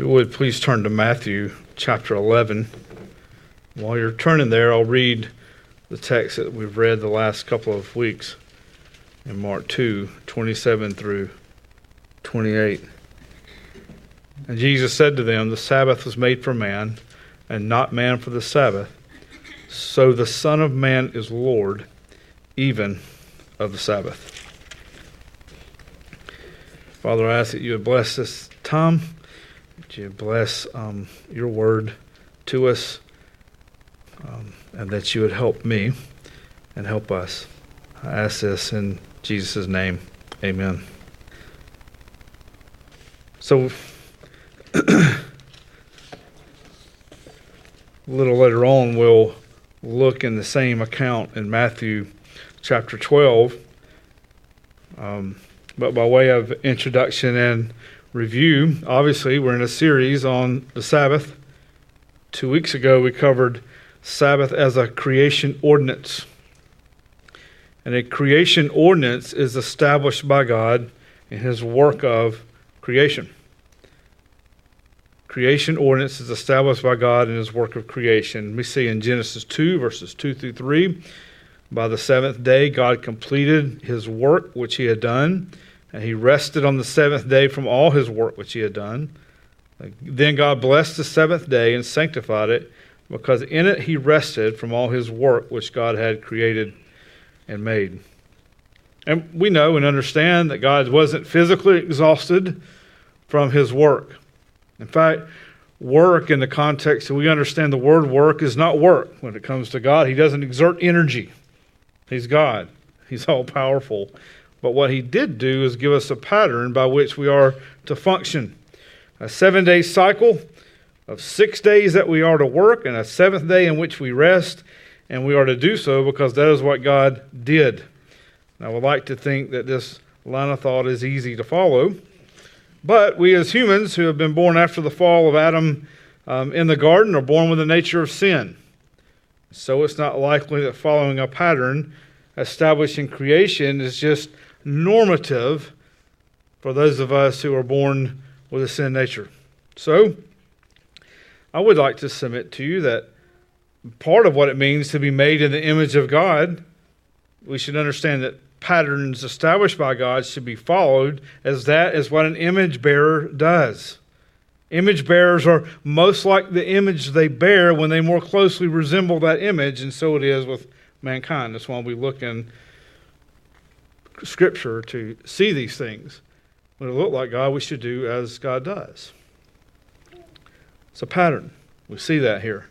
you would, please turn to Matthew chapter 11. While you're turning there, I'll read the text that we've read the last couple of weeks in Mark 2, 27 through 28. And Jesus said to them, "The Sabbath was made for man, and not man for the Sabbath. So the Son of Man is Lord, even of the Sabbath." Father, I ask that you would bless this time, that you would bless your word to us, and that you would help me and help us. I ask this in Jesus' name. Amen. So, a little later on, we'll look in the same account in Matthew chapter 12. But by way of introduction and review, obviously we're in a series on the Sabbath. 2 weeks ago we covered Sabbath as a creation ordinance. And a creation ordinance is established by God in his work of creation. Creation ordinance is established by God in his work of creation. We see in Genesis 2, verses 2 through 3, by the seventh day God completed his work which he had done, and he rested on the seventh day from all his work which he had done. Then God blessed the seventh day and sanctified it, because in it he rested from all his work which God had created and made. And we know and understand that God wasn't physically exhausted from his work. In fact, work in the context that we understand the word work is not work when it comes to God. He doesn't exert energy. He's God. He's all-powerful. But what he did do is give us a pattern by which we are to function. A 7-day cycle of 6 days that we are to work, and a seventh day in which we rest, and we are to do so because that is what God did. And I would like to think that this line of thought is easy to follow. But we as humans who have been born after the fall of Adam in the garden are born with the nature of sin. So it's not likely that following a pattern established in creation is just normative for those of us who are born with a sin nature. So I would like to submit to you that part of what it means to be made in the image of God, we should understand that patterns established by God should be followed, as that is what an image bearer does. Image bearers are most like the image they bear when they more closely resemble that image, and so it is with mankind. That's why we look in Scripture to see these things. When it look like God, we should do as God does. It's a pattern. We see that here.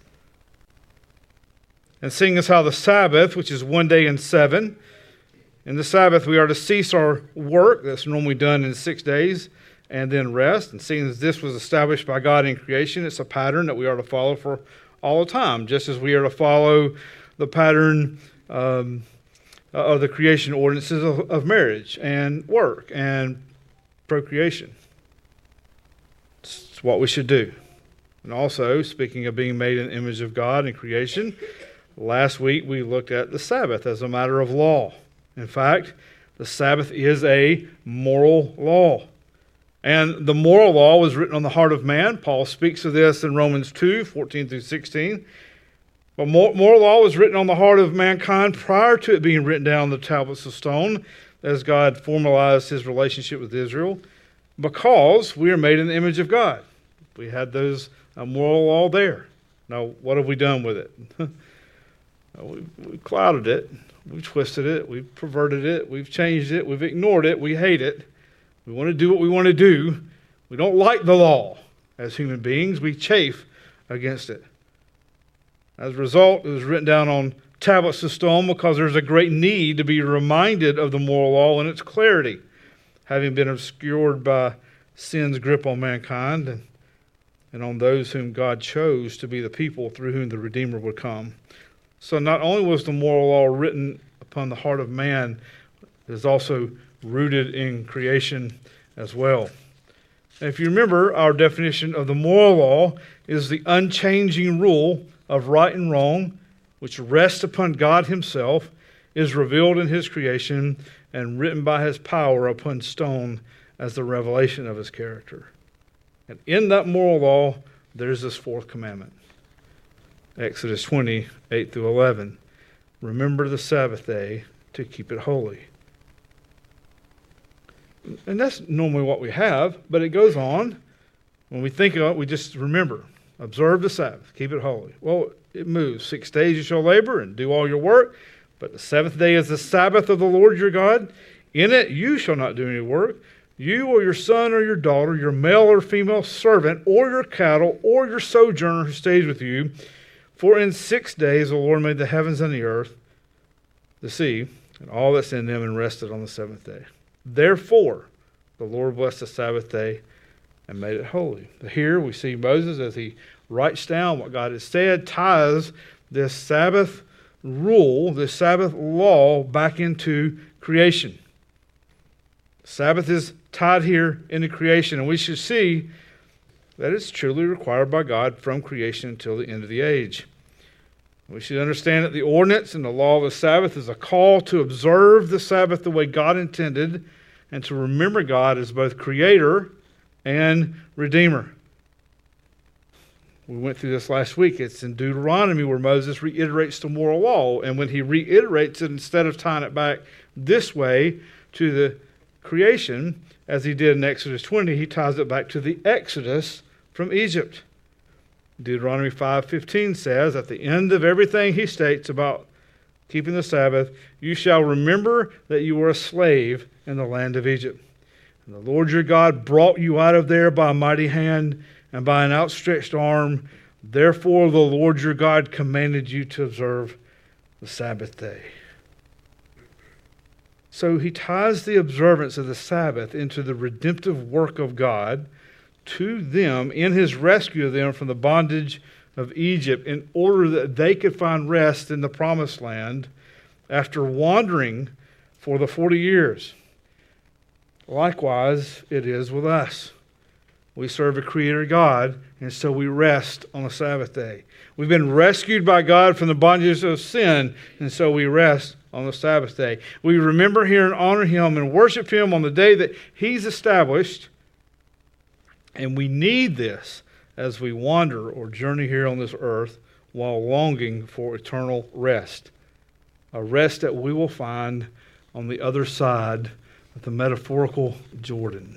And seeing as how the Sabbath, which is 1 day in 7, in the Sabbath we are to cease our work, that's normally done in 6 days, and then rest. And seeing as this was established by God in creation, it's a pattern that we are to follow for all the time, just as we are to follow the pattern of the creation ordinances of marriage and work and procreation. It's what we should do. And also, speaking of being made in the image of God in creation, last week we looked at the Sabbath as a matter of law. In fact, the Sabbath is a moral law. And the moral law was written on the heart of man. Paul speaks of this in Romans 2, 14 through 16. But moral law was written on the heart of mankind prior to it being written down on the tablets of stone, as God formalized his relationship with Israel, because we are made in the image of God. We had those moral law there. Now, what have we done with it? We clouded it. We've twisted it. We've perverted it. We've changed it. We've ignored it. We hate it. We want to do what we want to do. We don't like the law as human beings. We chafe against it. As a result, it was written down on tablets of stone because there's a great need to be reminded of the moral law and its clarity, having been obscured by sin's grip on mankind and on those whom God chose to be the people through whom the Redeemer would come. So not only was the moral law written upon the heart of man, it is also rooted in creation as well. And if you remember, our definition of the moral law is the unchanging rule of right and wrong, which rests upon God himself, is revealed in his creation, and written by his power upon stone as the revelation of his character. And in that moral law, there's this fourth commandment. Exodus 20, 8 through 11. Remember the Sabbath day to keep it holy. And that's normally what we have, but it goes on. When we think of it, we just remember. Observe the Sabbath, keep it holy. Well, it moves. 6 days you shall labor and do all your work, but the seventh day is the Sabbath of the Lord your God. In it you shall not do any work. You or your son or your daughter, your male or female servant, or your cattle, or your sojourner who stays with you. For in 6 days the Lord made the heavens and the earth, the sea, and all that's in them, and rested on the seventh day. Therefore, the Lord blessed the Sabbath day and made it holy. Here we see Moses, as he writes down what God has said, ties this Sabbath rule, this Sabbath law, back into creation. Sabbath is tied here into creation, and we should see that it's truly required by God from creation until the end of the age. We should understand that the ordinance and the law of the Sabbath is a call to observe the Sabbath the way God intended and to remember God as both Creator and Redeemer. We went through this last week. It's in Deuteronomy where Moses reiterates the moral law, and when he reiterates it, instead of tying it back this way to the creation, as he did in Exodus 20, he ties it back to the Exodus from Egypt. Deuteronomy 5:15 says, at the end of everything he states about keeping the Sabbath, you shall remember that you were a slave in the land of Egypt. And the Lord your God brought you out of there by a mighty hand and by an outstretched arm. Therefore the Lord your God commanded you to observe the Sabbath day. So he ties the observance of the Sabbath into the redemptive work of God to them in his rescue of them from the bondage of Egypt, in order that they could find rest in the promised land after wandering for the 40 years. Likewise, it is with us. We serve a Creator God, and so we rest on the Sabbath day. We've been rescued by God from the bondage of sin, and so we rest on the Sabbath day. We remember here and honor Him and worship Him on the day that He's established, and we need this as we wander or journey here on this earth while longing for eternal rest, a rest that we will find on the other side of the metaphorical Jordan.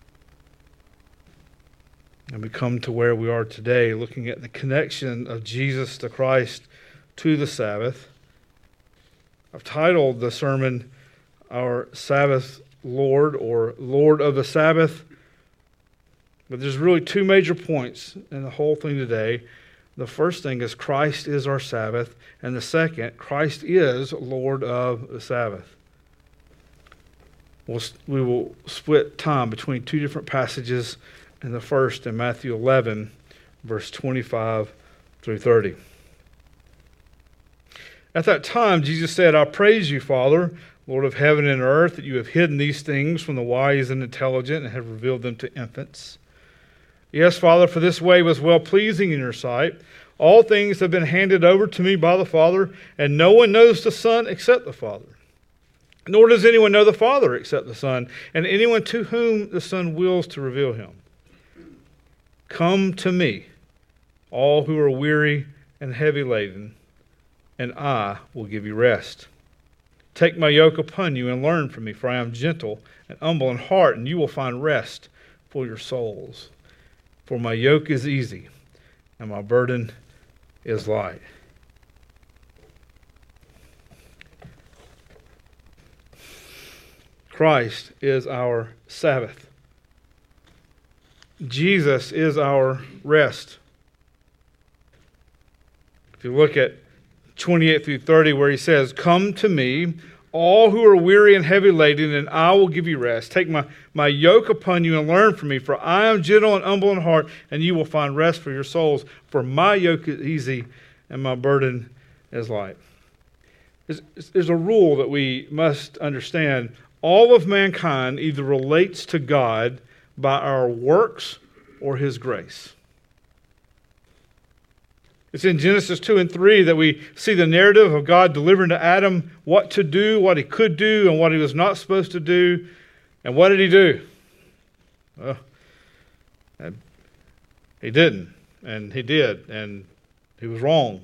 And we come to where we are today, looking at the connection of Jesus the Christ to the Sabbath. I've titled the sermon, Our Sabbath Lord, or Lord of the Sabbath. But there's really two major points in the whole thing today. The first thing is Christ is our Sabbath, and the second, Christ is Lord of the Sabbath. We will split time between two different passages, and the first in Matthew 11, verse 25 through 30. At that time, Jesus said, I praise you, Father, Lord of heaven and earth, that you have hidden these things from the wise and intelligent and have revealed them to infants. Yes, Father, for this way was well-pleasing in your sight. All things have been handed over to me by the Father, and no one knows the Son except the Father. Nor does anyone know the Father except the Son, and anyone to whom the Son wills to reveal him. Come to me, all who are weary and heavy laden, and I will give you rest. Take my yoke upon you and learn from me, for I am gentle and humble in heart, and you will find rest for your souls. For my yoke is easy, and my burden is light. Christ is our Sabbath. Jesus is our rest. If you look at 28 through 30, where he says, come to me, all who are weary and heavy laden, and I will give you rest. Take my yoke upon you and learn from me, for I am gentle and humble in heart, and you will find rest for your souls. For my yoke is easy, and my burden is light. There's a rule that we must understand. All of mankind either relates to God by our works or His grace. It's in Genesis 2 and 3 that we see the narrative of God delivering to Adam what to do, what he could do, and what he was not supposed to do. And what did he do? He didn't, and he did, and he was wrong.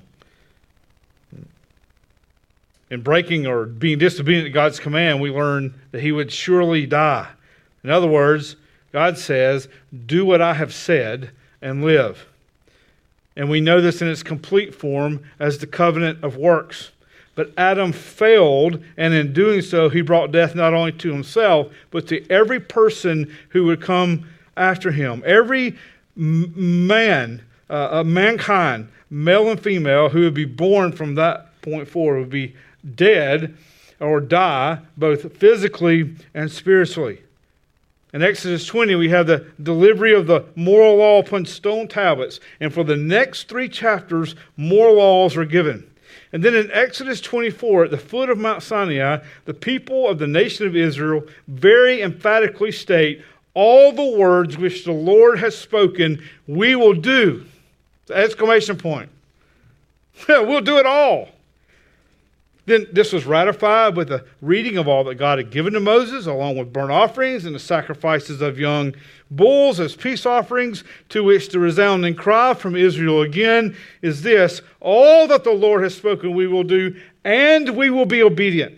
In breaking or being disobedient to God's command, we learn that he would surely die. In other words, God says, do what I have said and live. And we know this in its complete form as the covenant of works. But Adam failed, and in doing so, he brought death not only to himself, but to every person who would come after him. Every mankind, male and female, who would be born from that point forward would be dead or die, both physically and spiritually. In Exodus 20, we have the delivery of the moral law upon stone tablets. And for the next 3 chapters, more laws are given. And then in Exodus 24, at the foot of Mount Sinai, the people of the nation of Israel very emphatically state, all the words which the Lord has spoken, we will do. Exclamation point. We'll do it all. Then this was ratified with the reading of all that God had given to Moses, along with burnt offerings and the sacrifices of young bulls as peace offerings, to which the resounding cry from Israel again is this, all that the Lord has spoken we will do, and we will be obedient.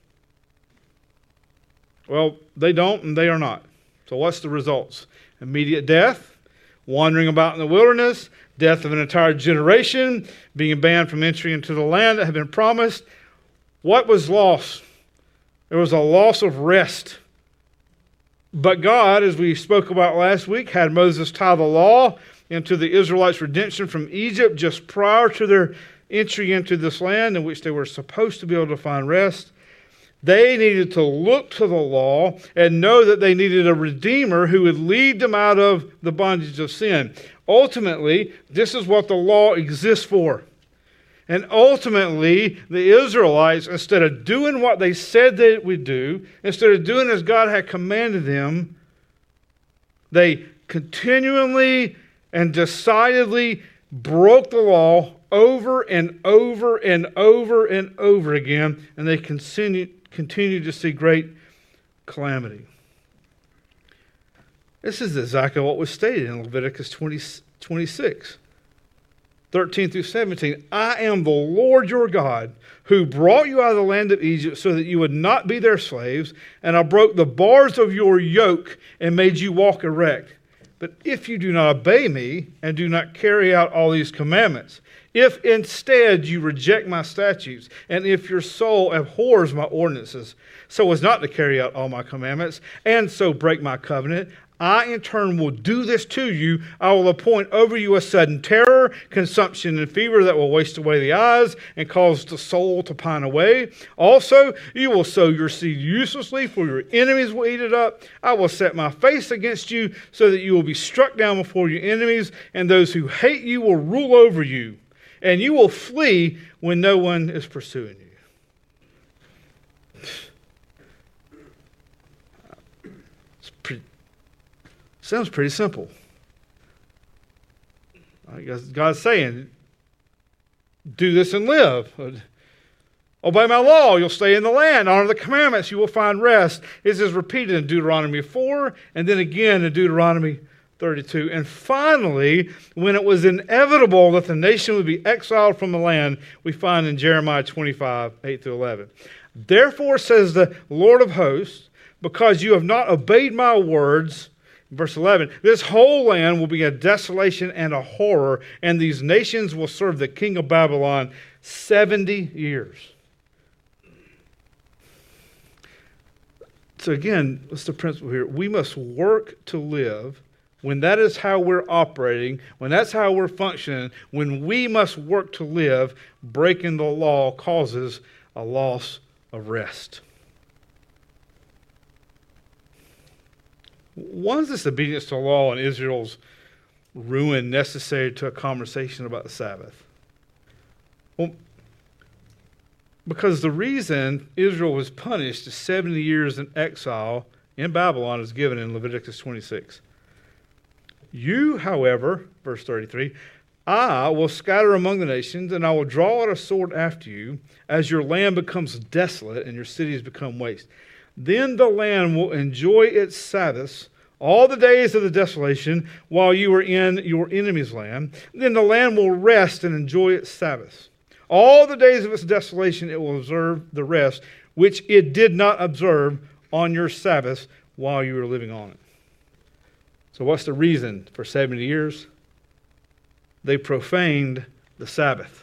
Well, they don't and they are not. So what's the results? Immediate death, wandering about in the wilderness, death of an entire generation, being banned from entering into the land that had been promised. What was lost? There was a loss of rest. But God, as we spoke about last week, had Moses tie the law into the Israelites' redemption from Egypt just prior to their entry into this land in which they were supposed to be able to find rest. They needed to look to the law and know that they needed a Redeemer who would lead them out of the bondage of sin. Ultimately, this is what the law exists for. And ultimately, the Israelites, instead of doing what they said they would do, instead of doing as God had commanded them, they continually and decidedly broke the law over and over and over and over again, and they continue to see great calamity. This is exactly what was stated in Leviticus 26. 13 through 17, I am the Lord your God, who brought you out of the land of Egypt so that you would not be their slaves, and I broke the bars of your yoke and made you walk erect. But if you do not obey me and do not carry out all these commandments, if instead you reject my statutes, and if your soul abhors my ordinances, so as not to carry out all my commandments, and so break my covenant, I in turn will do this to you. I will appoint over you a sudden terror, consumption, and fever that will waste away the eyes and cause the soul to pine away. Also, you will sow your seed uselessly, for your enemies will eat it up. I will set my face against you so that you will be struck down before your enemies, and those who hate you will rule over you, and you will flee when no one is pursuing you. Sounds pretty simple. I guess God's saying, do this and live. Obey my law, you'll stay in the land. Honor the commandments, you will find rest. This is repeated in Deuteronomy 4 and then again in Deuteronomy 32. And finally, when it was inevitable that the nation would be exiled from the land, we find in Jeremiah 25, 8 through 11. Therefore, says the Lord of hosts, because you have not obeyed my words, verse 11, this whole land will be a desolation and a horror, and these nations will serve the king of Babylon 70 years. So again, what's the principle here? We must work to live. When that is how we're operating, when that's how we're functioning, when we must work to live, breaking the law causes a loss of rest. Why is this obedience to law and Israel's ruin necessary to a conversation about the Sabbath? Well, because the reason Israel was punished 70 years in exile in Babylon is given in Leviticus 26. You, however, verse 33, I will scatter among the nations, and I will draw out a sword after you, as your land becomes desolate and your cities become waste. Then the land will enjoy its Sabbaths all the days of the desolation while you are in your enemy's land. Then the land will rest and enjoy its Sabbaths. All the days of its desolation it will observe the rest, which it did not observe on your Sabbaths while you were living on it. So what's the reason for 70 years? They profaned the Sabbath.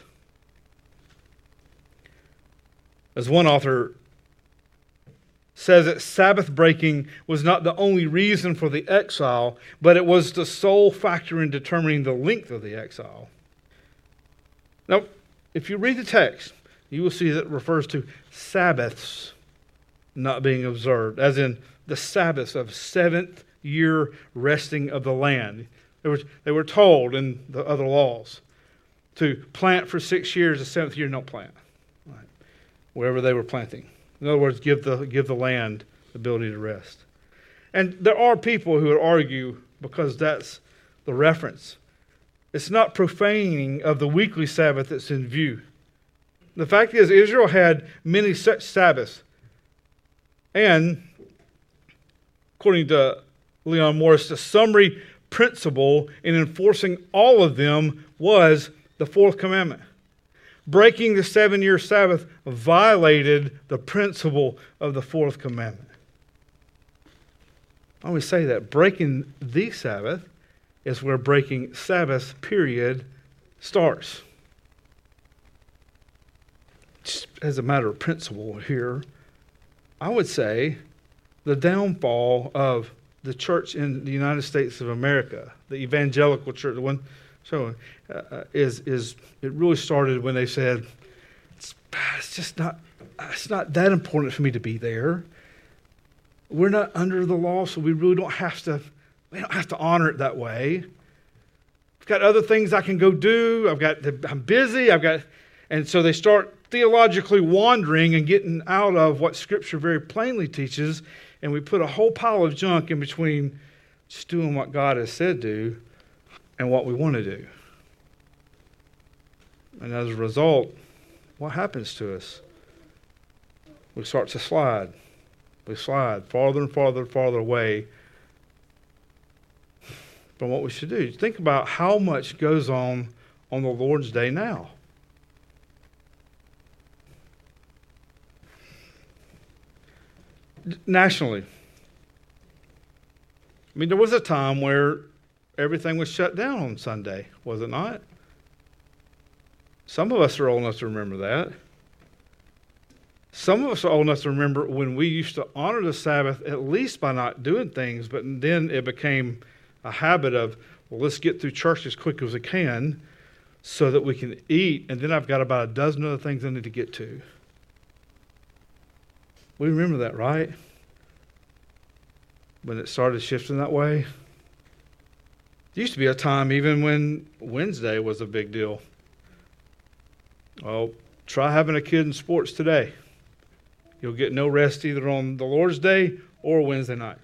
As one author says, that Sabbath breaking was not the only reason for the exile, but it was the sole factor in determining the length of the exile. Now, if you read the text, you will see that it refers to Sabbaths not being observed, as in the Sabbaths of seventh year resting of the land. They were told in the other laws to plant for 6 years, the seventh year don't plant, right, wherever they were planting. In other words, give the land the ability to rest. And there are people who would argue, because that's the reference, it's not profaning of the weekly Sabbath that's in view. The fact is, Israel had many such Sabbaths. And, according to Leon Morris, the summary principle in enforcing all of them was the fourth commandment. Breaking the 7-year Sabbath violated the principle of the fourth commandment. I always say that breaking the Sabbath is where breaking Sabbath, period, starts. Just as a matter of principle here, I would say the downfall of the church in the United States of America, the evangelical church, the one showing, it really started when they said, it's not that important for me to be there. We're not under the law, so we don't have to honor it that way. I've got other things I can go do. I'm busy. And so they start theologically wandering and getting out of what Scripture very plainly teaches, and we put a whole pile of junk in between just doing what God has said do and what we want to do. And as a result, what happens to us? We start to slide. We slide farther and farther and farther away from what we should do. Think about how much goes on the Lord's Day now. Nationally, I mean, there was a time where everything was shut down on Sunday, was it not? Some of us are old enough to remember that. Some of us are old enough to remember when we used to honor the Sabbath, at least by not doing things, but then it became a habit of, well, let's get through church as quick as we can so that we can eat, and then I've got about a dozen other things I need to get to. We remember that, right? When it started shifting that way. There used to be a time even when Wednesday was a big deal. Well, try having a kid in sports today. You'll get no rest either on the Lord's Day or Wednesday night.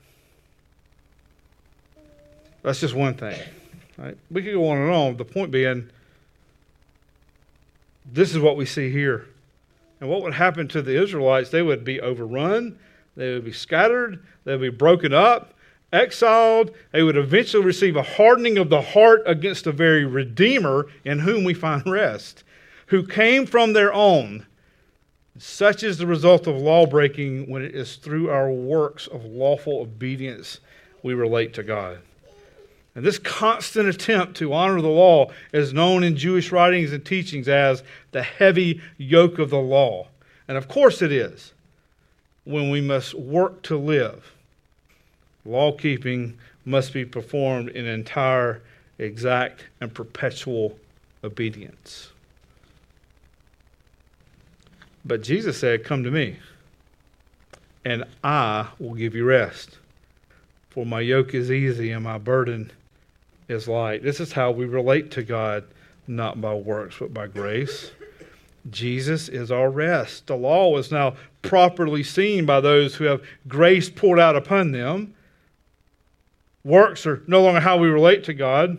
That's just one thing, right? We could go on and on. The point being, this is what we see here. And what would happen to the Israelites? They would be overrun. They would be scattered. They would be broken up, exiled. They would eventually receive a hardening of the heart against the very Redeemer in whom we find rest, who came from their own. Such is the result of law breaking when it is through our works of lawful obedience we relate to God. And this constant attempt to honor the law is known in Jewish writings and teachings as the heavy yoke of the law. And of course it is, when we must work to live. Law keeping must be performed in entire, exact, and perpetual obedience. But Jesus said, "Come to me, and I will give you rest. For my yoke is easy and my burden is light." This is how we relate to God, not by works, but by grace. Jesus is our rest. The law is now properly seen by those who have grace poured out upon them. Works are no longer how we relate to God.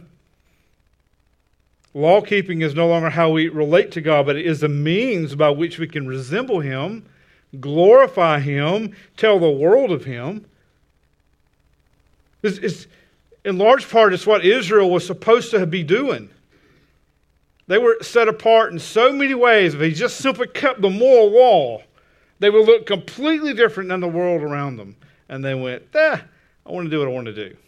Law keeping is no longer how we relate to God, but it is the means by which we can resemble Him, glorify Him, tell the world of Him. In large part, it's what Israel was supposed to be doing. They were set apart in so many ways. If they just simply kept the moral law, they would look completely different than the world around them. And they went, I want to do what I want to do.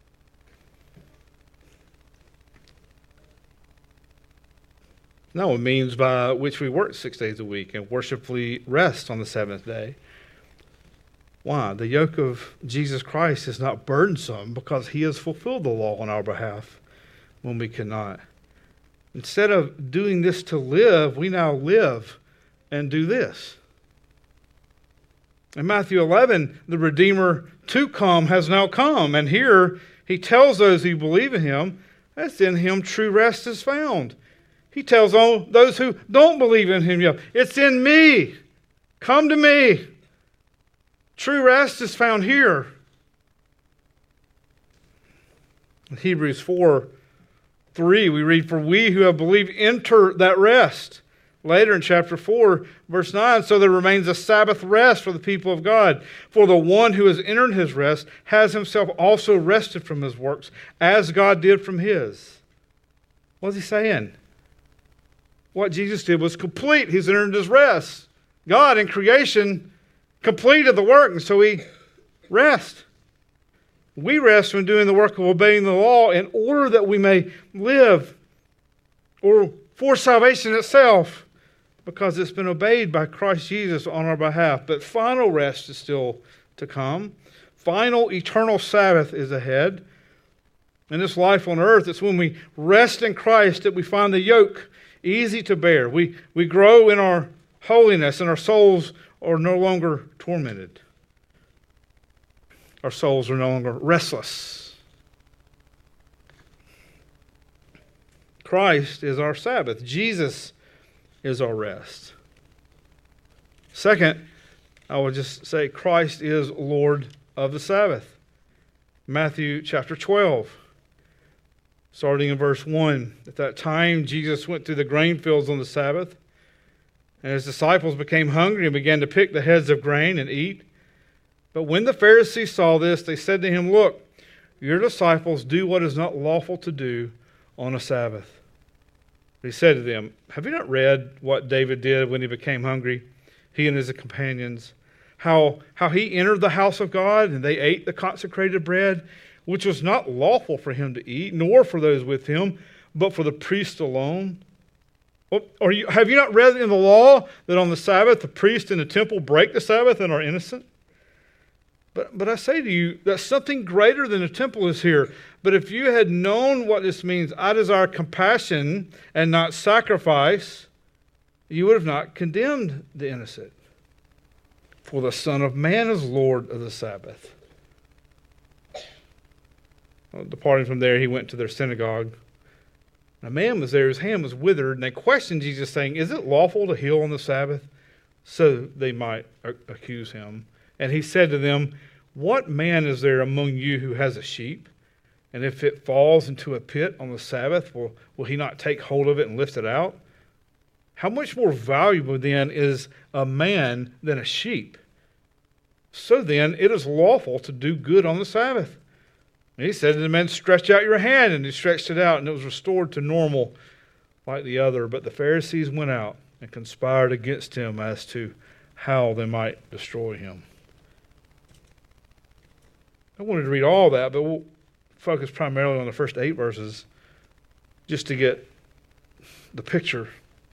No, it means by which we work 6 days a week and worshipfully rest on the seventh day. Why? The yoke of Jesus Christ is not burdensome because he has fulfilled the law on our behalf when we cannot. Instead of doing this to live, we now live and do this. In Matthew 11, the Redeemer to come has now come. And here he tells those who believe in him, that's in him true rest is found. He tells all those who don't believe in him, it's in me. Come to me. True rest is found here. In Hebrews 4:3, we read, for we who have believed enter that rest. Later in chapter 4, verse 9, so there remains a Sabbath rest for the people of God. For the one who has entered his rest has himself also rested from his works, as God did from his. What's he saying? What Jesus did was complete. He's entered his rest. God in creation completed the work, and so we rest. We rest when doing the work of obeying the law in order that we may live, or for salvation itself, because it's been obeyed by Christ Jesus on our behalf. But final rest is still to come. Final eternal Sabbath is ahead. In this life on earth, it's when we rest in Christ that we find the yoke easy to bear. We grow in our holiness, and our souls are no longer tormented. Our souls are no longer restless. Christ is our Sabbath. Jesus is our rest. Second, I would just say Christ is Lord of the Sabbath. Matthew chapter 12. Starting in verse 1, at that time Jesus went through the grain fields on the Sabbath, and his disciples became hungry and began to pick the heads of grain and eat. But when the Pharisees saw this, they said to him, look, your disciples do what is not lawful to do on a Sabbath. He said to them, have you not read what David did when he became hungry, he and his companions? How he entered the house of God and they ate the consecrated bread, which was not lawful for him to eat, nor for those with him, but for the priest alone. Have you not read in the law that on the Sabbath the priest in the temple break the Sabbath and are innocent? But I say to you that something greater than a temple is here. But if you had known what this means, I desire compassion and not sacrifice, you would have not condemned the innocent. For the Son of Man is Lord of the Sabbath. Well, departing from there, he went to their synagogue. A man was there, his hand was withered, and they questioned Jesus, saying, is it lawful to heal on the Sabbath? So they might accuse him. And he said to them, what man is there among you who has a sheep? And if it falls into a pit on the Sabbath, will he not take hold of it and lift it out? How much more valuable then is a man than a sheep? So then it is lawful to do good on the Sabbath. And he said to the man, stretch out your hand. And he stretched it out, and it was restored to normal like the other. But the Pharisees went out and conspired against him as to how they might destroy him. I wanted to read all that, but we'll focus primarily on the first 8 verses just to get the picture.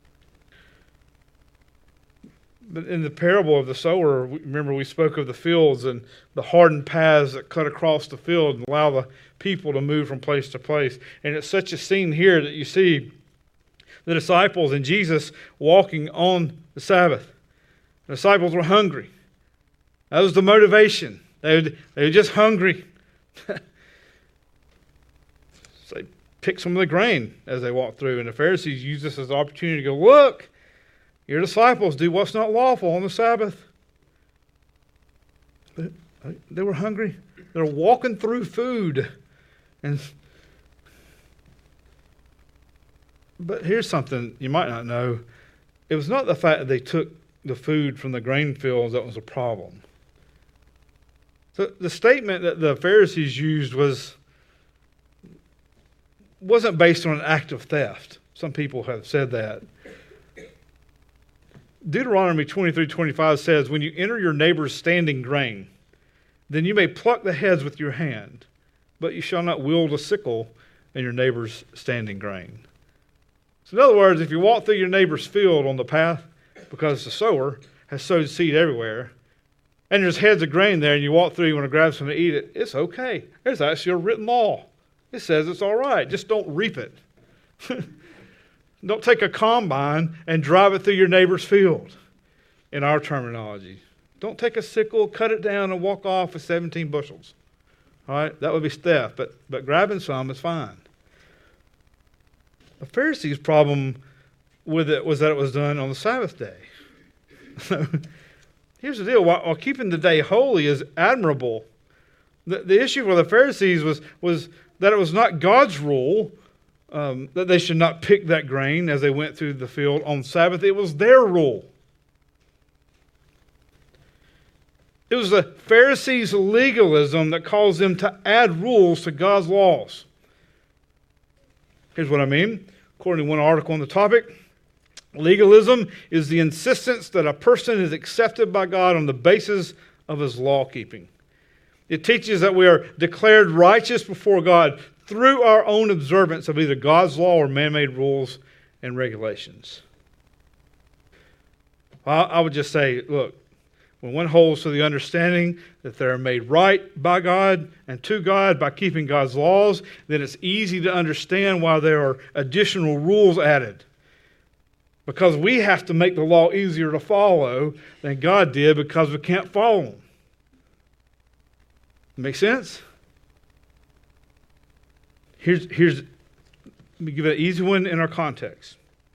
But in the parable of the sower, remember we spoke of the fields and the hardened paths that cut across the field and allow the people to move from place to place. And it's such a scene here that you see the disciples and Jesus walking on the Sabbath. The disciples were hungry. That was the motivation. They were just hungry. So they picked some of the grain as they walked through. And the Pharisees used this as an opportunity to go, look, your disciples do what's not lawful on the Sabbath. They were hungry. They were walking through food. But here's something you might not know. It was not the fact that they took the food from the grain fields that was a problem. So the statement that the Pharisees used wasn't based on an act of theft. Some people have said that. Deuteronomy 23:25 says, when you enter your neighbor's standing grain, then you may pluck the heads with your hand, but you shall not wield a sickle in your neighbor's standing grain. So in other words, if you walk through your neighbor's field on the path, because the sower has sowed seed everywhere, and there's heads of grain there, and you walk through, you want to grab some to eat it, it's okay. There's actually a written law. It says it's all right. Just don't reap it. Don't take a combine and drive it through your neighbor's field, in our terminology. Don't take a sickle, cut it down, and walk off with 17 bushels. All right? That would be theft, but grabbing some is fine. The Pharisees' problem with it was that it was done on the Sabbath day. Here's the deal. While keeping the day holy is admirable, the issue for the Pharisees was that it was not God's rule that they should not pick that grain as they went through the field on Sabbath. It was their rule. It was the Pharisees' legalism that caused them to add rules to God's laws. Here's what I mean. According to one article on the topic, legalism is the insistence that a person is accepted by God on the basis of his law keeping. It teaches that we are declared righteous before God through our own observance of either God's law or man-made rules and regulations. I would just say, look, when one holds to the understanding that they are made right by God and to God by keeping God's laws, then it's easy to understand why there are additional rules added. Because we have to make the law easier to follow than God did because we can't follow them. Make sense? Let me give it an easy one in our context.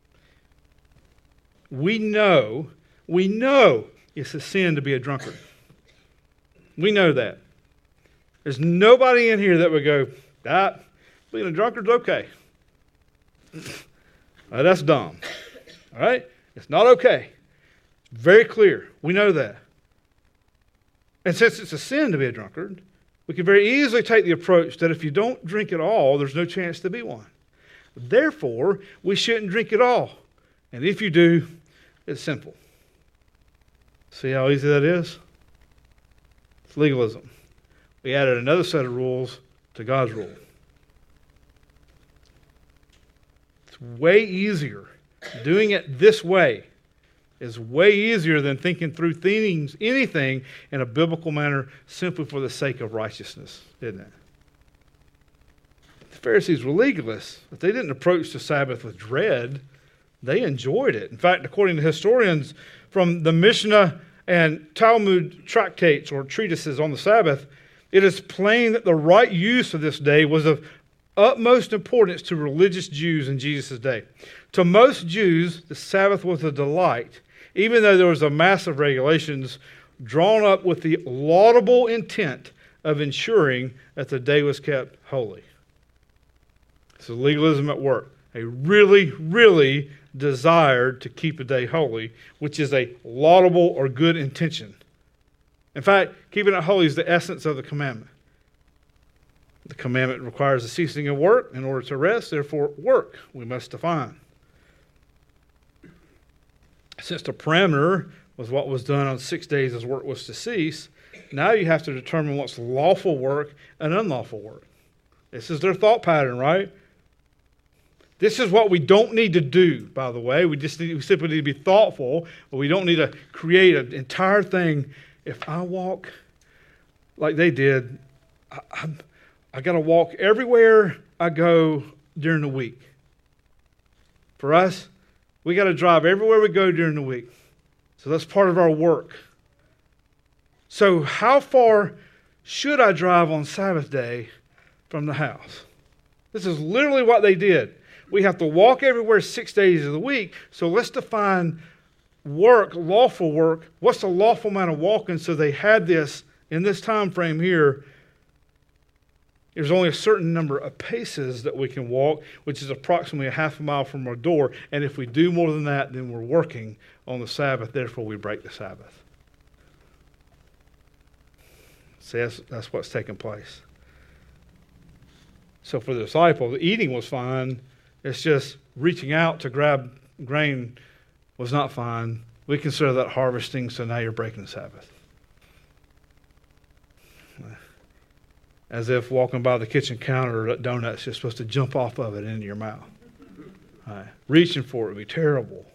We know it's a sin to be a drunkard. We know that. There's nobody in here that would go, being a drunkard's okay. That's dumb. All right? It's not okay. It's very clear. We know that. And since it's a sin to be a drunkard, we can very easily take the approach that if you don't drink at all, there's no chance to be one. Therefore, we shouldn't drink at all. And if you do, it's simple. See how easy that is? It's legalism. We added another set of rules to God's rule. It's way easier. Doing it this way is way easier than thinking through anything in a biblical manner simply for the sake of righteousness, isn't it? The Pharisees were legalists, but they didn't approach the Sabbath with dread. They enjoyed it. In fact, according to historians from the Mishnah and Talmud tractates or treatises on the Sabbath, it is plain that the right use of this day was of utmost importance to religious Jews in Jesus' day. To most Jews, the Sabbath was a delight, even though there was a mass of regulations drawn up with the laudable intent of ensuring that the day was kept holy. So legalism at work. They really, really desired to keep a day holy, which is a laudable or good intention. In fact, keeping it holy is the essence of the commandment. The commandment requires the ceasing of work in order to rest, therefore work we must define. Since the parameter was what was done on 6 days as work was to cease, now you have to determine what's lawful work and unlawful work. This is their thought pattern, right? This is what we don't need to do, by the way. We simply need to be thoughtful, but we don't need to create an entire thing. If I walk like they did, I got to walk everywhere I go during the week. For us, we got to drive everywhere we go during the week. So that's part of our work. So how far should I drive on Sabbath day from the house? This is literally what they did. We have to walk everywhere 6 days of the week. So let's define work, lawful work. What's the lawful amount of walking? So they had this in this time frame here. There's only a certain number of paces that we can walk, which is approximately a half a mile from our door. And if we do more than that, then we're working on the Sabbath. Therefore, we break the Sabbath. See, that's what's taking place. So for the disciple, the eating was fine. It's just reaching out to grab grain was not fine. We consider that harvesting, so now you're breaking the Sabbath. As if walking by the kitchen counter at donuts, you're supposed to jump off of it into your mouth. Right. Reaching for it would be terrible.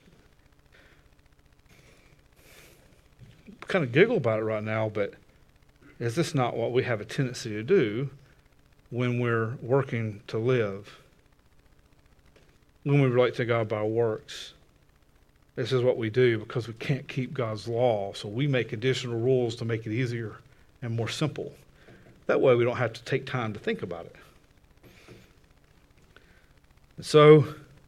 Kind of giggle about it right now, but is this not what we have a tendency to do when we're working to live? When we relate to God by works? This is what we do because we can't keep God's law, so we make additional rules to make it easier and more simple. That way we don't have to take time to think about it. So,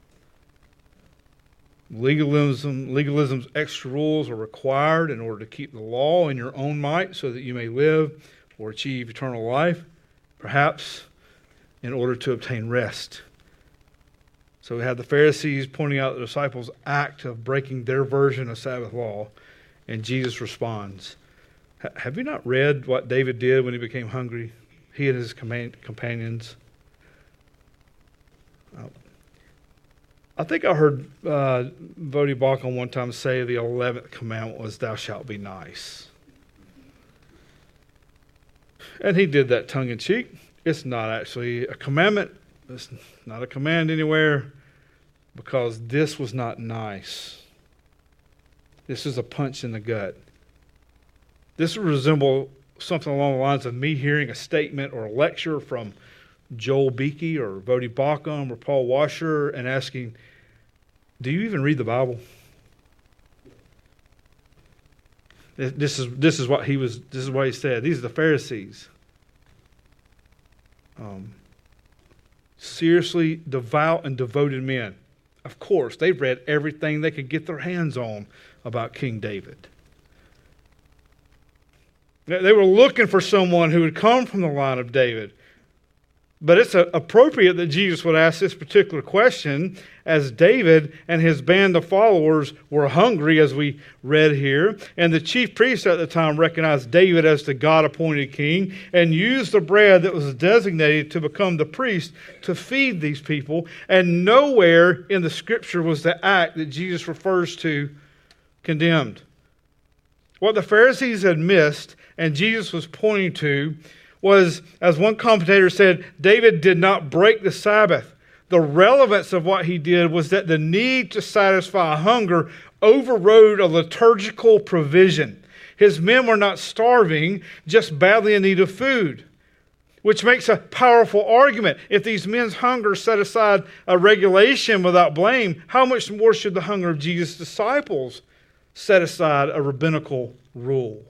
legalism's extra rules are required in order to keep the law in your own might so that you may live or achieve eternal life, perhaps in order to obtain rest. So we have the Pharisees pointing out the disciples' act of breaking their version of Sabbath law, and Jesus responds. Have you not read what David did when he became hungry? He and his companions. I think I heard Voddie Baucham one time say the 11th commandment was, "Thou shalt be nice." And he did that tongue-in-cheek. It's not actually a commandment. It's not a command anywhere because this was not nice. This is a punch in the gut. This would resemble something along the lines of me hearing a statement or a lecture from Joel Beakey or Voddie Baucham or Paul Washer and asking, do you even read the Bible? This is what he said. These are the Pharisees. Seriously devout and devoted men. Of course, they've read everything they could get their hands on about King David. They were looking for someone who would come from the line of David. But it's appropriate that Jesus would ask this particular question as David and his band of followers were hungry, as we read here. And the chief priest at the time recognized David as the God-appointed king and used the bread that was designated to become the priest to feed these people. And nowhere in the Scripture was the act that Jesus refers to condemned. What the Pharisees had missed and Jesus was pointing to was, as one commentator said, David did not break the Sabbath. The relevance of what he did was that the need to satisfy hunger overrode a liturgical provision. His men were not starving, just badly in need of food, which makes a powerful argument. If these men's hunger set aside a regulation without blame, how much more should the hunger of Jesus' disciples set aside a rabbinical rule?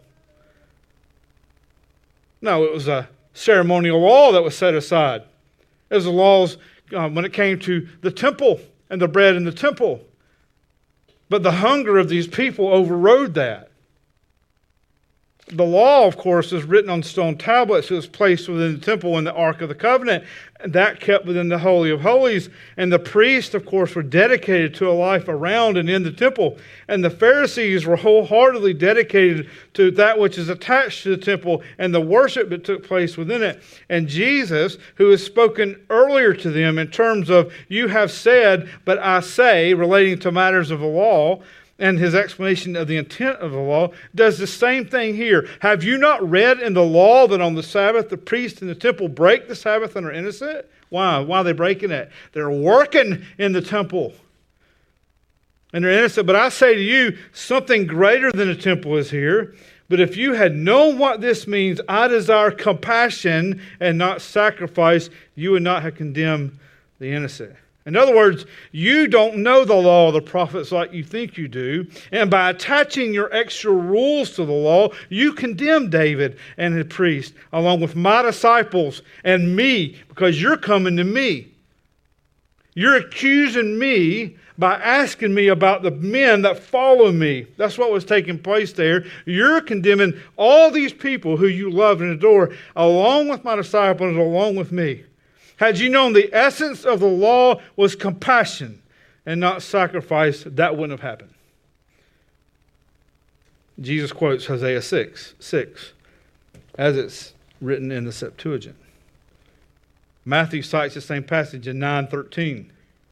No, it was a ceremonial law that was set aside. It was the laws when it came to the temple and the bread in the temple. But the hunger of these people overrode that. The law, of course, is written on stone tablets. It was placed within the temple in the Ark of the Covenant. And that kept within the Holy of Holies. And the priests, of course, were dedicated to a life around and in the temple. And the Pharisees were wholeheartedly dedicated to that which is attached to the temple and the worship that took place within it. And Jesus, who has spoken earlier to them in terms of, you have said, but I say, relating to matters of the law, and his explanation of the intent of the law, does the same thing here. Have you not read in the law that on the Sabbath the priests in the temple break the Sabbath and are innocent? Why? Why are they breaking it? They're working in the temple. And they're innocent. But I say to you, something greater than a temple is here. But if you had known what this means, I desire compassion and not sacrifice, you would not have condemned the innocent. In other words, you don't know the law of the prophets like you think you do. And by attaching your extra rules to the law, you condemn David and the priest, along with my disciples and me, because you're coming to me. You're accusing me by asking me about the men that follow me. That's what was taking place there. You're condemning all these people who you love and adore, along with my disciples, along with me. Had you known the essence of the law was compassion and not sacrifice, that wouldn't have happened. Jesus quotes Hosea 6. as it's written in the Septuagint. Matthew cites the same passage in 9:13.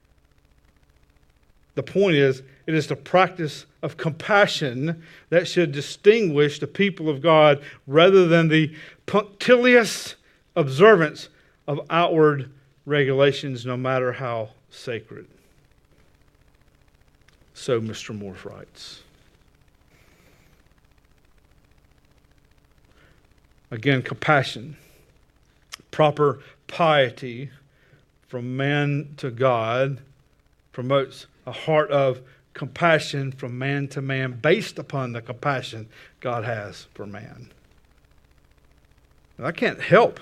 The point is, it is the practice of compassion that should distinguish the people of God rather than the punctilious observance of outward regulations, no matter how sacred. So Mr. Morse writes. Again, compassion, proper piety from man to God promotes a heart of compassion from man to man based upon the compassion God has for man. And I can't help.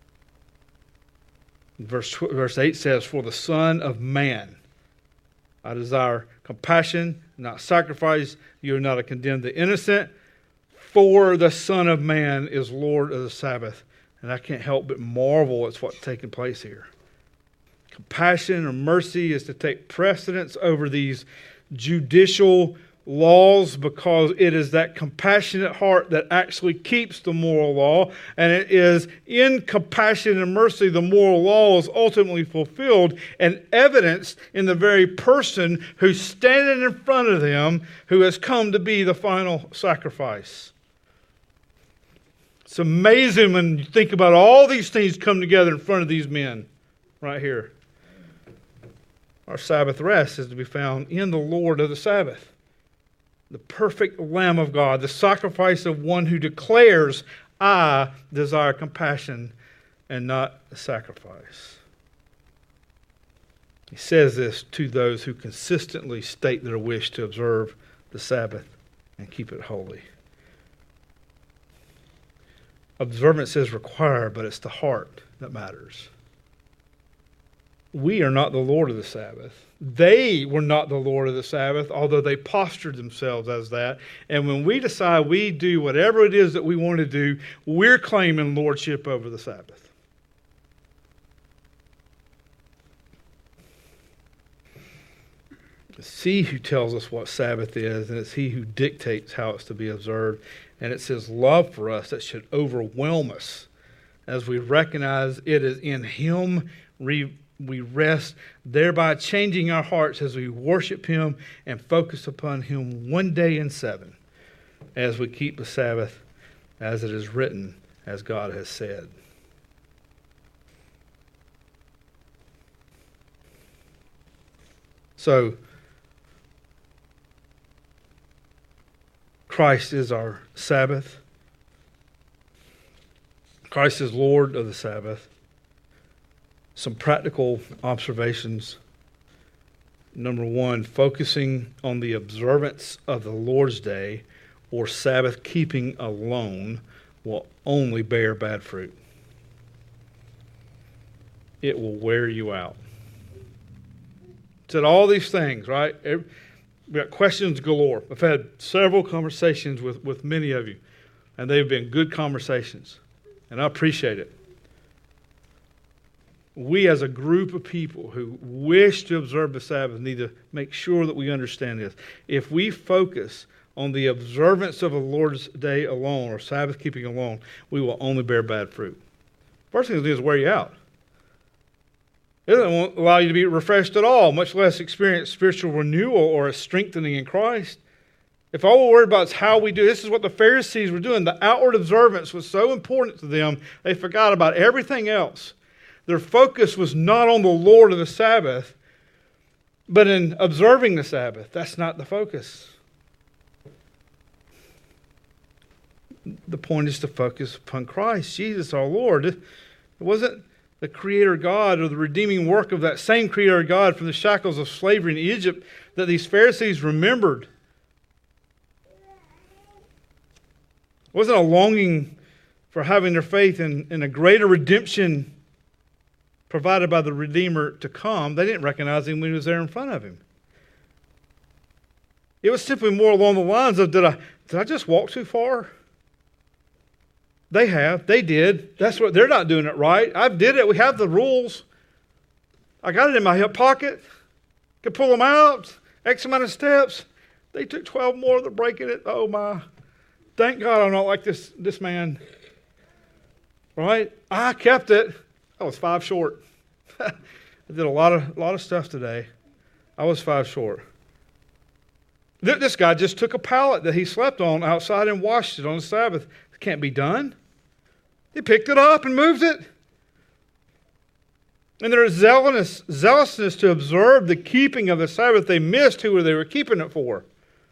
Verse 8 says, "For the Son of Man, I desire compassion, not sacrifice. You are not to condemn the innocent. For the Son of Man is Lord of the Sabbath." And I can't help but marvel at what's taking place here. Compassion or mercy is to take precedence over these judicial laws because it is that compassionate heart that actually keeps the moral law. And it is in compassion and mercy the moral law is ultimately fulfilled and evidenced in the very person who's standing in front of them who has come to be the final sacrifice. It's amazing when you think about all these things come together in front of these men right here. Our Sabbath rest is to be found in the Lord of the Sabbath, the perfect Lamb of God, the sacrifice of one who declares, "I desire compassion and not a sacrifice." He says this to those who consistently state their wish to observe the Sabbath and keep it holy. Observance is required, but it's the heart that matters. We are not the Lord of the Sabbath. They were not the Lord of the Sabbath, although they postured themselves as that. And when we decide we do whatever it is that we want to do, we're claiming lordship over the Sabbath. It's He who tells us what Sabbath is, and it's He who dictates how it's to be observed. And it's His love for us that should overwhelm us as we recognize it is in Him we rest, thereby changing our hearts as we worship Him and focus upon Him one day in 7 as we keep the Sabbath as it is written, as God has said. So, Christ is our Sabbath. Christ is Lord of the Sabbath. Some practical observations. Number 1, focusing on the observance of the Lord's Day or Sabbath keeping alone will only bear bad fruit. It will wear you out. Said all these things, right? We've got questions galore. I've had several conversations with many of you, and they've been good conversations, and I appreciate it. We as a group of people who wish to observe the Sabbath need to make sure that we understand this. If we focus on the observance of the Lord's Day alone, or Sabbath keeping alone, we will only bear bad fruit. First thing it'll do is wear you out. It doesn't allow you to be refreshed at all, much less experience spiritual renewal or a strengthening in Christ. If all we're worried about is how we do, this is what the Pharisees were doing. The outward observance was so important to them, they forgot about everything else. Their focus was not on the Lord of the Sabbath, but in observing the Sabbath. That's not the focus. The point is to focus upon Christ, Jesus our Lord. It wasn't the Creator God or the redeeming work of that same Creator God from the shackles of slavery in Egypt that these Pharisees remembered. It wasn't a longing for having their faith in a greater redemption provided by the Redeemer to come. They didn't recognize Him when He was there in front of Him. It was simply more along the lines of, did I just walk too far? They have. They did. That's what they're not doing it right. I did it. We have the rules. I got it in my hip pocket. Could pull them out. X amount of steps. They took 12 more. They're breaking it. Oh my. Thank God I'm not like this man. right? I kept it. I was 5 short. I did a lot of stuff today. I was 5 short. This guy just took a pallet that he slept on outside and washed it on the Sabbath. It can't be done. He picked it up and moved it. And their zealousness to observe the keeping of the Sabbath, they missed who they were keeping it for.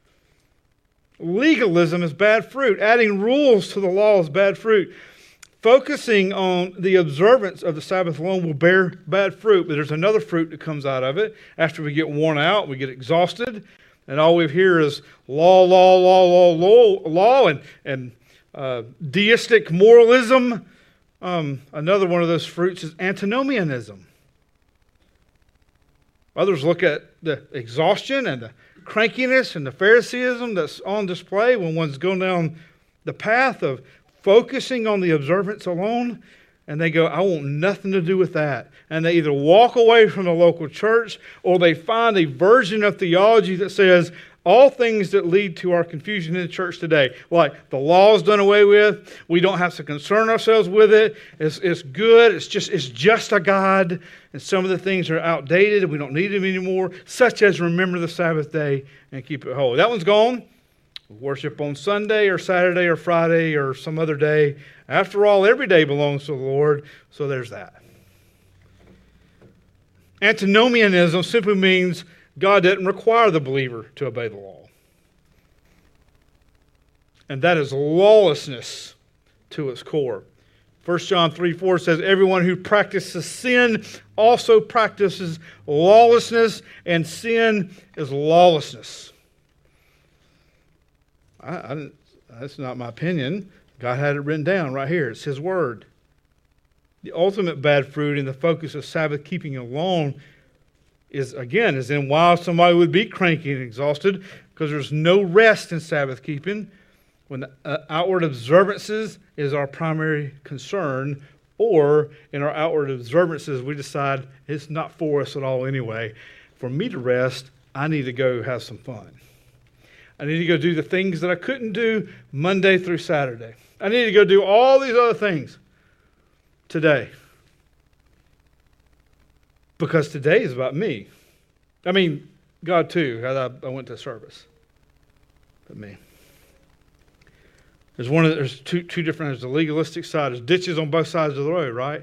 Legalism is bad fruit. Adding rules to the law is bad fruit. Focusing on the observance of the Sabbath alone will bear bad fruit, but there's another fruit that comes out of it. After we get worn out, we get exhausted, and all we hear is law, and deistic moralism. Another one of those fruits is antinomianism. Others look at the exhaustion and the crankiness and the Phariseeism that's on display when one's going down the path of focusing on the observance alone, and they go, I want nothing to do with that. And they either walk away from the local church or they find a version of theology that says all things that lead to our confusion in the church today, like the law is done away with, we don't have to concern ourselves with it, it's good, it's just a God, and some of the things are outdated and we don't need them anymore, such as remember the Sabbath day and keep it holy. That one's gone. Worship on Sunday or Saturday or Friday or some other day. After all, every day belongs to the Lord, so there's that. Antinomianism simply means God doesn't require the believer to obey the law. And that is lawlessness to its core. 1 John 3:4 says, everyone who practices sin also practices lawlessness, and sin is lawlessness. That's not my opinion. God had it written down right here. It's His Word. The ultimate bad fruit and the focus of Sabbath keeping alone is in why somebody would be cranky and exhausted, because there's no rest in Sabbath keeping when the outward observances is our primary concern, or in our outward observances we decide it's not for us at all anyway. For me to rest, I need to go have some fun. I need to go do the things that I couldn't do Monday through Saturday. I need to go do all these other things today. Because today is about me. I mean, God too. I went to service. But me. There's two different. There's the legalistic side. There's ditches on both sides of the road, right?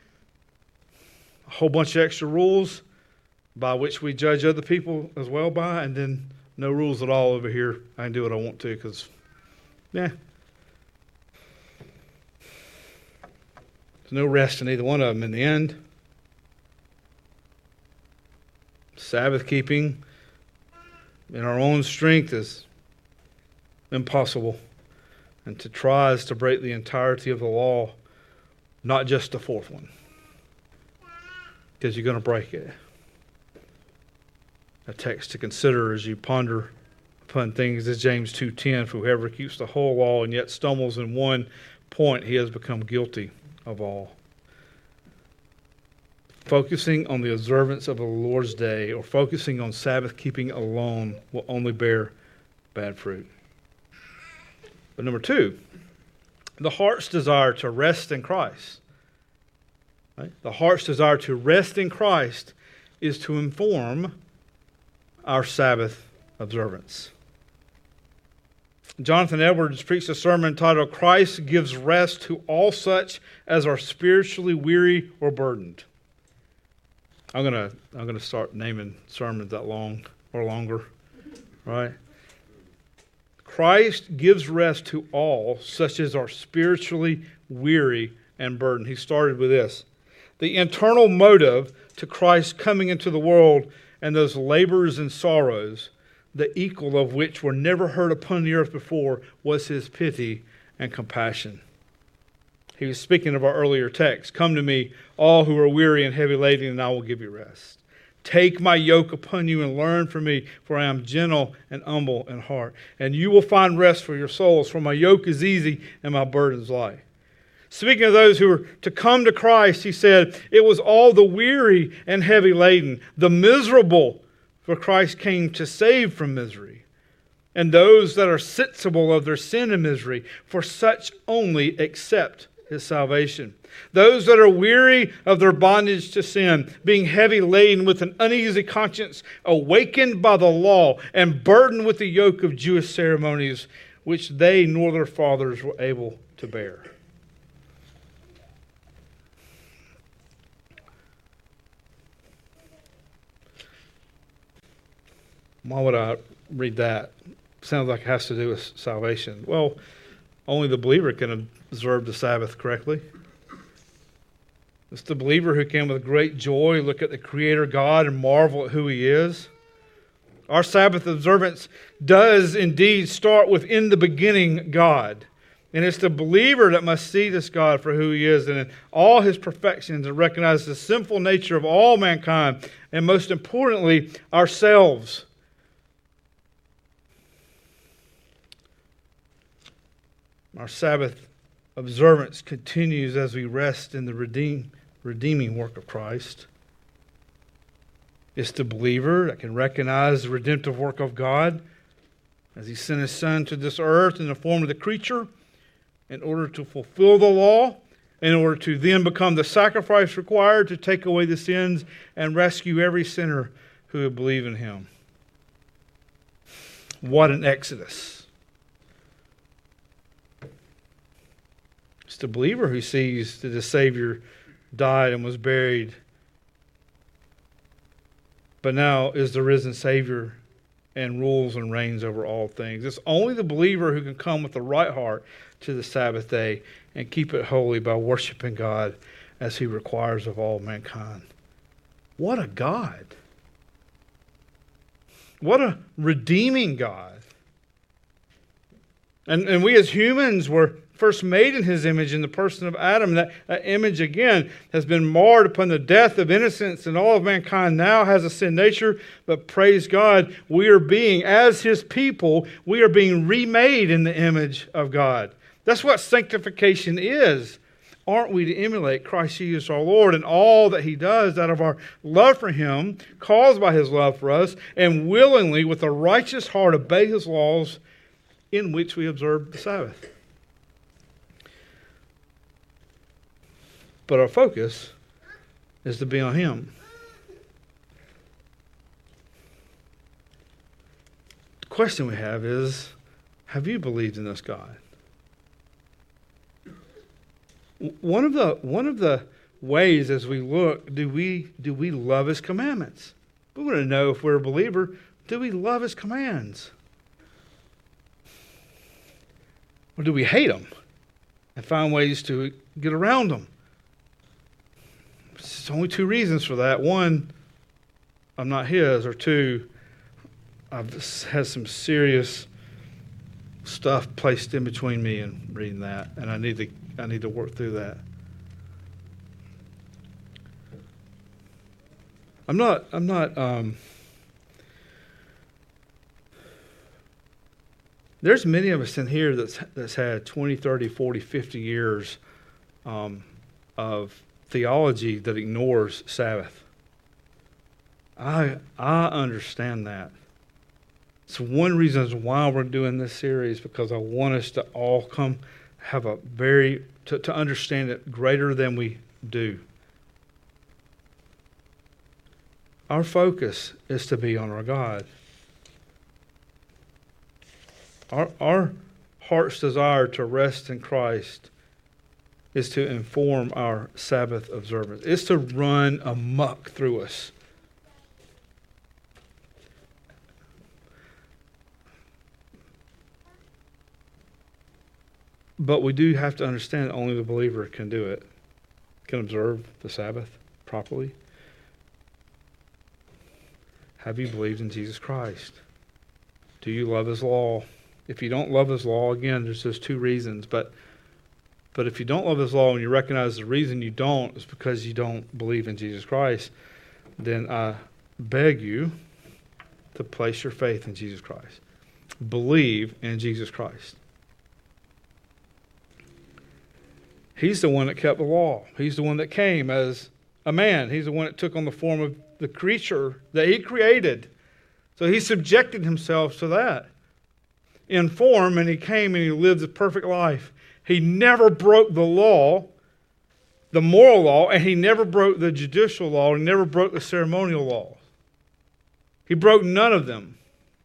A whole bunch of extra rules by which we judge other people as well by, and then no rules at all over here. I can do what I want to because, there's no rest in either one of them in the end. Sabbath keeping in our own strength is impossible. And to try is to break the entirety of the law, not just the fourth one. Because you're going to break it. A text to consider as you ponder upon things is James 2:10. For whoever keeps the whole law and yet stumbles in one point, he has become guilty of all. Focusing on the observance of the Lord's day or focusing on Sabbath keeping alone will only bear bad fruit. But number 2, the heart's desire to rest in Christ. Right? The heart's desire to rest in Christ is to inform our Sabbath observance. Jonathan Edwards preached a sermon titled, Christ Gives Rest to All Such as Are Spiritually Weary or Burdened. I'm gonna start naming sermons that long or longer, right? Christ gives rest to all such as are spiritually weary and burdened. He started with this. The internal motive to Christ coming into the world and those labors and sorrows, the equal of which were never heard upon the earth before, was His pity and compassion. He was speaking of our earlier text. Come to me, all who are weary and heavy laden, and I will give you rest. Take my yoke upon you and learn from me, for I am gentle and humble in heart. And you will find rest for your souls, for my yoke is easy and my burden is light. Speaking of those who were to come to Christ, he said, it was all the weary and heavy laden, the miserable, for Christ came to save from misery. And those that are sensible of their sin and misery, for such only accept his salvation. Those that are weary of their bondage to sin, being heavy laden with an uneasy conscience, awakened by the law, and burdened with the yoke of Jewish ceremonies, which they nor their fathers were able to bear. Why would I read that? Sounds like it has to do with salvation. Well, only the believer can observe the Sabbath correctly. It's the believer who can with great joy look at the Creator God and marvel at who He is. Our Sabbath observance does indeed start with in the beginning God. And it's the believer that must see this God for who He is and in all His perfections and recognize the sinful nature of all mankind and most importantly, ourselves. Our Sabbath observance continues as we rest in the redeeming work of Christ. It's the believer that can recognize the redemptive work of God as He sent His Son to this earth in the form of the creature in order to fulfill the law, in order to then become the sacrifice required to take away the sins and rescue every sinner who would believe in Him. What an exodus. It's the believer who sees that the Savior died and was buried, but now is the risen Savior and rules and reigns over all things. It's only the believer who can come with the right heart to the Sabbath day and keep it holy by worshiping God as He requires of all mankind. What a God! What a redeeming God! And we as humans were first made in His image in the person of Adam. That image again has been marred upon the death of innocence, and all of mankind now has a sin nature. But praise God, we are being, as His people, we are being remade in the image of God. That's what sanctification is. Aren't we to emulate Christ Jesus our Lord and all that He does out of our love for Him, caused by His love for us, and willingly with a righteous heart obey His laws in which we observe the Sabbath? But our focus is to be on Him. The question we have is, have you believed in this God? One of the ways as we look, do we love His commandments? We want to know if we're a believer, do we love His commands? Or do we hate them and find ways to get around them? There's only two reasons for that. One, I'm not His, or two, I've had some serious stuff placed in between me and reading that, and I need to work through that. I'm not there's many of us in here that's had 20, 30, 40, 50 years of theology that ignores Sabbath. I understand that. It's one reason why we're doing this series, because I want us to all come have a to understand it greater than we do. Our focus is to be on our God. Our heart's desire to rest in Christ is to inform our Sabbath observance. It's to run amok through us. But we do have to understand that only the believer can do it, can observe the Sabbath properly. Have you believed in Jesus Christ? Do you love His law? If you don't love His law, again, there's just two reasons. But if you don't love His law and you recognize the reason you don't is because you don't believe in Jesus Christ, then I beg you to place your faith in Jesus Christ. Believe in Jesus Christ. He's the one that kept the law. He's the one that came as a man. He's the one that took on the form of the creature that He created. So He subjected Himself to that in form, and He came and He lived a perfect life. He never broke the law, the moral law, and he never broke the judicial law, and never broke the ceremonial law. He broke none of them.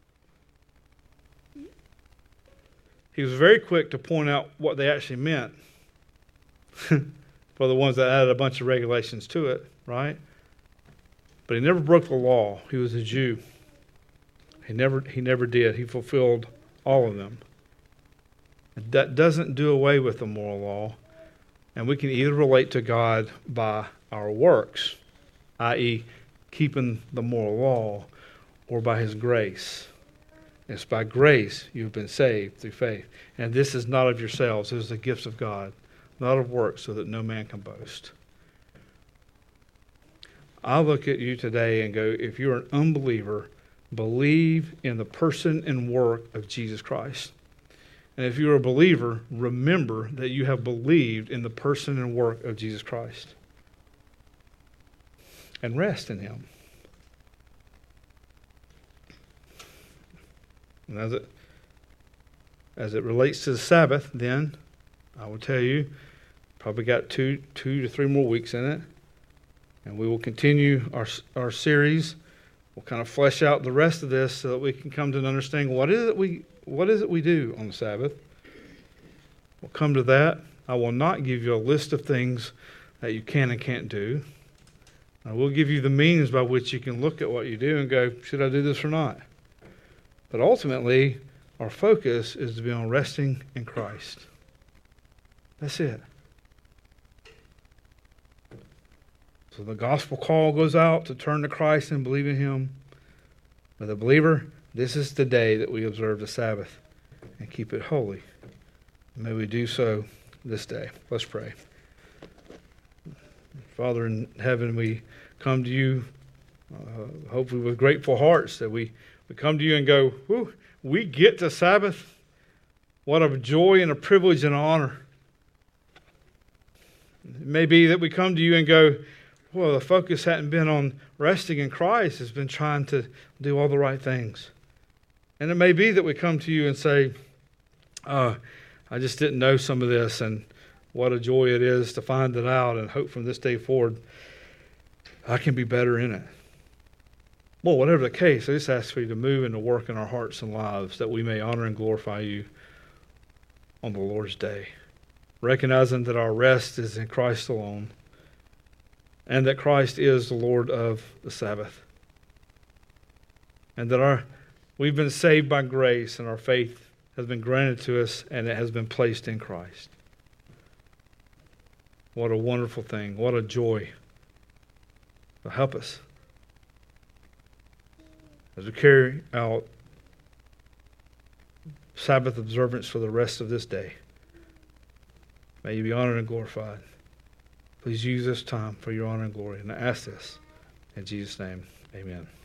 He was very quick to point out what they actually meant for the ones that added a bunch of regulations to it, right? But he never broke the law. He was a Jew. He never did. He fulfilled all of them. That doesn't do away with the moral law. And we can either relate to God by our works, i.e., keeping the moral law, or by His grace. It's by grace you've been saved through faith. And this is not of yourselves. It is the gifts of God, not of works, so that no man can boast. I look at you today and go, if you're an unbeliever, believe in the person and work of Jesus Christ. And if you're a believer, remember that you have believed in the person and work of Jesus Christ. And rest in Him. And as it relates to the Sabbath, then, I will tell you, probably got two to three more weeks in it. And we will continue our series. We'll kind of flesh out the rest of this so that we can come to an understanding what is it we do on the Sabbath. We'll come to that. I will not give you a list of things that you can and can't do. I will give you the means by which you can look at what you do and go, should I do this or not? But ultimately, our focus is to be on resting in Christ. That's it. So the gospel call goes out to turn to Christ and believe in Him. For the believer, this is the day that we observe the Sabbath and keep it holy. May we do so this day. Let's pray. Father in heaven, we come to you hopefully with grateful hearts that we come to you and go, whew, we get to Sabbath. What a joy and a privilege and an honor. It may be that we come to you and go, well, the focus hadn't been on resting in Christ. It's been trying to do all the right things. And it may be that we come to you and say, I just didn't know some of this, and what a joy it is to find it out and hope from this day forward I can be better in it. Well, whatever the case, I just ask for you to move and to work in our hearts and lives that we may honor and glorify you on the Lord's day, recognizing that our rest is in Christ alone, and that Christ is the Lord of the Sabbath. And that we've been saved by grace, and our faith has been granted to us, and it has been placed in Christ. What a wonderful thing. What a joy. So help us as we carry out Sabbath observance for the rest of this day. May you be honored and glorified. Please use this time for your honor and glory. And I ask this in Jesus' name. Amen.